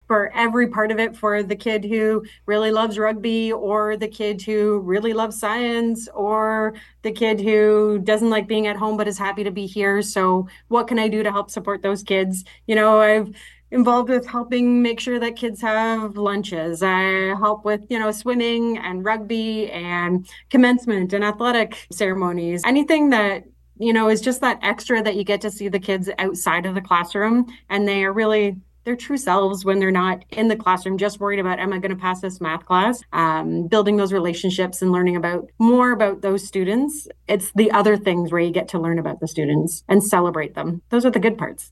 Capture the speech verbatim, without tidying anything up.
for every part of it, for the kid who really loves rugby, or the kid who really loves science, or the kid who doesn't like being at home but is happy to be here. So what can I do to help support those kids? You know, I've involved with helping make sure that kids have lunches. I help with, you know, swimming and rugby and commencement and athletic ceremonies. Anything that, you know, is just that extra that you get to see the kids outside of the classroom, and they are really their true selves when they're not in the classroom, just worried about, am I going to pass this math class? Um, building those relationships and learning about more about those students. It's the other things where you get to learn about the students and celebrate them. Those are the good parts.